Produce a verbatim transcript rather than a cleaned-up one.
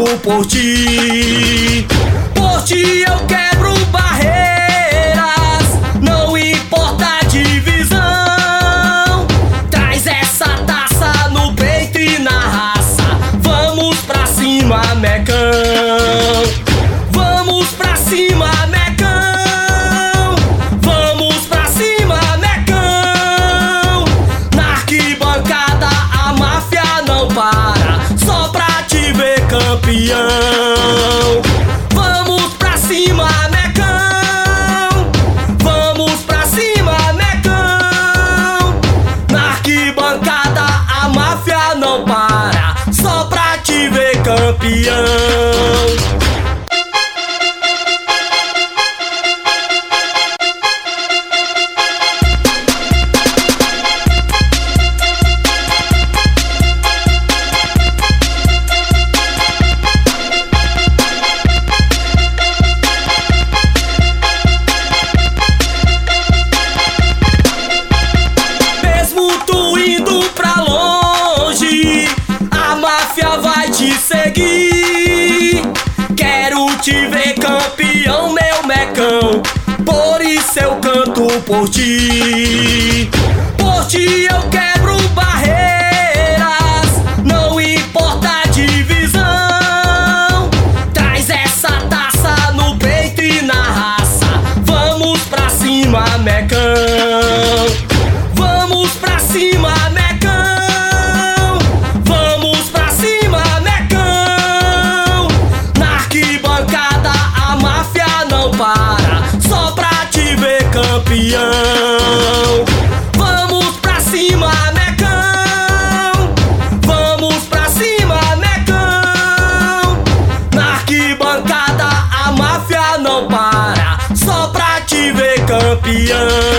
canto por ti. Por ti eu quebro barreiras, não importa a divisão. Traz essa taça no peito e na raça. Vamos pra cima, Mecão. Vamos pra cima, Mecão. Vamos pra cima, Mecão. Na arquibancada a máfia não para, só pra te ver campeão. Vamos pra cima, Mecão. Vamos pra cima, Mecão. Na arquibancada a máfia não para, só pra te ver campeão. Vai te seguir. Quero te ver campeão, meu Mecão. Por isso eu canto por ti. Por ti eu quebro barreiras, não importa a divisão. Traz essa taça no peito e na raça. Vamos pra cima, Mecão. Vamos pra cima, Mecão. Só pra te ver campeão. Vamos pra cima, Mecão. Vamos pra cima, Mecão. Na arquibancada a máfia não para, só pra te ver campeão.